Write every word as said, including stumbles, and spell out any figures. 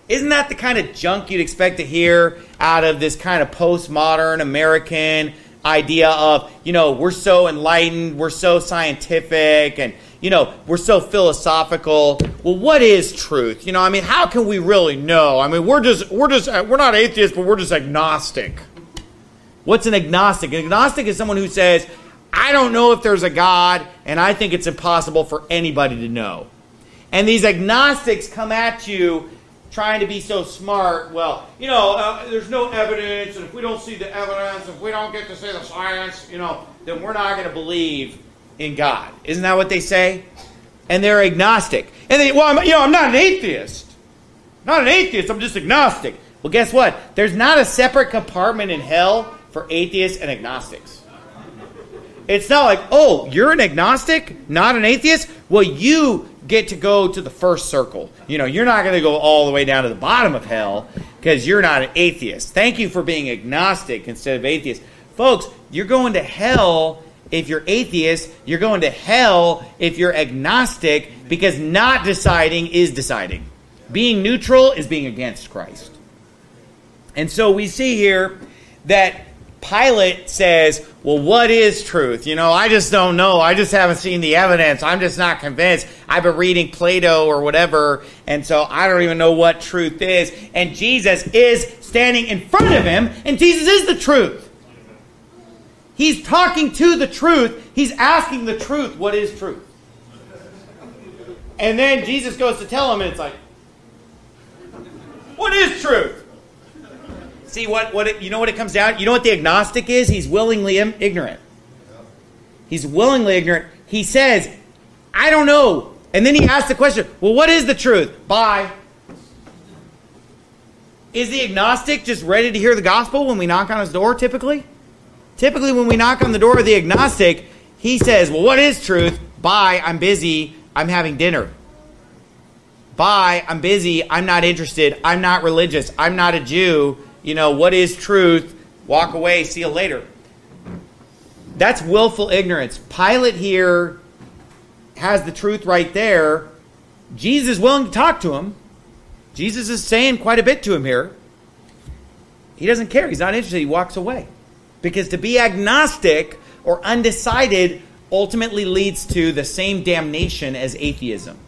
Isn't that the kind of junk you'd expect to hear out of this kind of postmodern American idea of, you know, we're so enlightened, we're so scientific, and, you know, we're so philosophical. Well, what is truth? You know, I mean, how can we really know? I mean, we're just, we're just, we're not atheists, but we're just agnostic. What's an agnostic? An agnostic is someone who says, I don't know if there's a God, and I think it's impossible for anybody to know. And these agnostics come at you trying to be so smart. Well, you know, uh, there's no evidence, and if we don't see the evidence, if we don't get to see the science, you know, then we're not going to believe in God. Isn't that what they say? And they're agnostic. And they, well, I'm, you know, I'm not an atheist. Not an atheist, I'm just agnostic. Well, guess what? There's not a separate compartment in hell for atheists and agnostics. It's not like, oh, you're an agnostic, not an atheist? Well, you get to go to the first circle. You know, you're not going to go all the way down to the bottom of hell because you're not an atheist. Thank you for being agnostic instead of atheist. Folks, you're going to hell if you're atheist. You're going to hell if you're agnostic, because not deciding is deciding. Being neutral is being against Christ. And so we see here that Pilate says, well, what is truth? You know, I just don't know. I just haven't seen the evidence. I'm just not convinced. I've been reading Plato or whatever, and so I don't even know what truth is. And Jesus is standing in front of him, and Jesus is the truth. He's talking to the truth. He's asking the truth, what is truth? And then Jesus goes to tell him, and it's like, what is truth? See, what, what it, you know what it comes down? You know what the agnostic is? He's willingly ignorant. He's willingly ignorant. He says, I don't know. And then he asks the question, well, what is the truth? Bye. Is the agnostic just ready to hear the gospel when we knock on his door, typically? Typically, when we knock on the door of the agnostic, he says, well, what is truth? Bye, I'm busy. I'm having dinner. Bye, I'm busy. I'm not interested. I'm not religious. I'm not a Jew. You know, what is truth? Walk away, see you later. That's willful ignorance. Pilate here has the truth right there. Jesus is willing to talk to him. Jesus is saying quite a bit to him here. He doesn't care. He's not interested. He walks away. Because to be agnostic or undecided ultimately leads to the same damnation as atheism.